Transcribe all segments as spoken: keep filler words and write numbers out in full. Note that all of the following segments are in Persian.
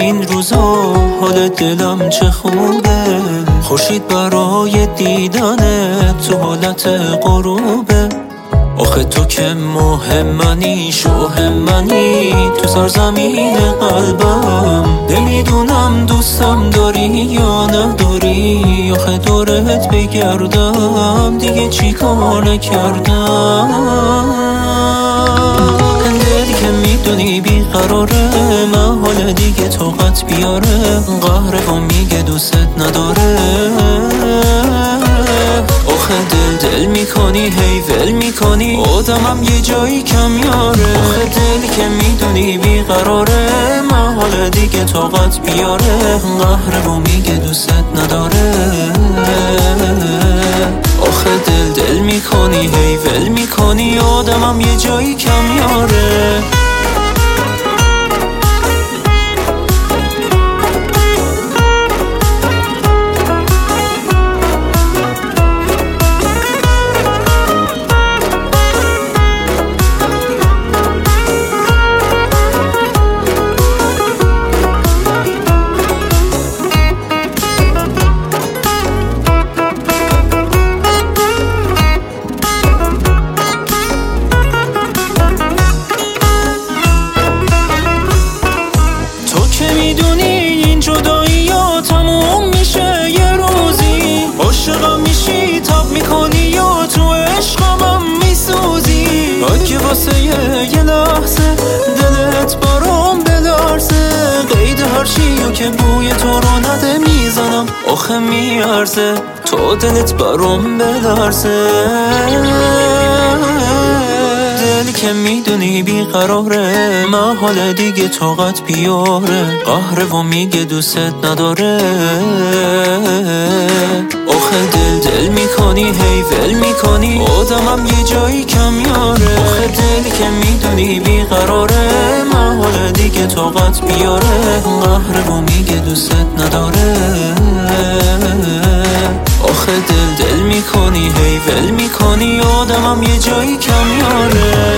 این روزا حال دلم چه خوبه، خورشید برای دیدنت تو حالت غروبه. آخه تو که مهمنی شوهمنی تو سرزمین قلبم، نمیدونم دوستم داری یا نداری. آخه دورت بگردم دیگه چی کار نکردم. دلی که میدونی بیقراره، من حال دیگه طاقت بیاره، قهره و میگه دوست نداره. آخه دل دل میکنی هی ول میکنی، آدمم یه جایی کم یاره. آخه دلی که میدونی بیقراره، من حال دیگه طاقت بیاره، قهره و میگه دوست نداره. آخه دل دل میکنی هی ول میکنی، آدمم یه جایی کم یاره. که میدونی این جدایی ها تموم میشه یه روزی، عاشقم میشی تاب میکنی یا تو عشقم میسوزی. اگه واسه یه لحظه دلت برام بلرزه، قید هر چیو که بوی تو رو نده میزنم، آخه میارزه تو دلت برام بلرزه. دلی که میدونی بیقراره، من حال دیگه طاقت بیاره، قهره و میگه دوست نداره. آخه دل دل میکنی هی ول میکنی، آدمم یه جایی کم یاره. آخه دلی که میدونی بیقراره، من حال دیگه طاقت بیاره، قهره و میگه دوست نداره. آخه دل دل میکنی هی ول میکنی، آدمم یه جایی کم یاره.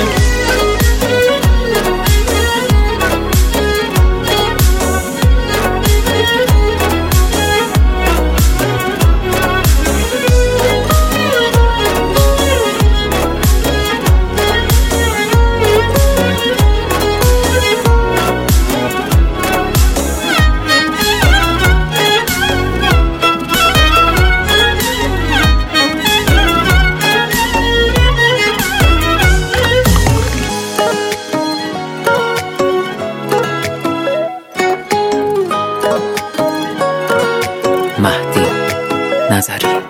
مهدی نظری.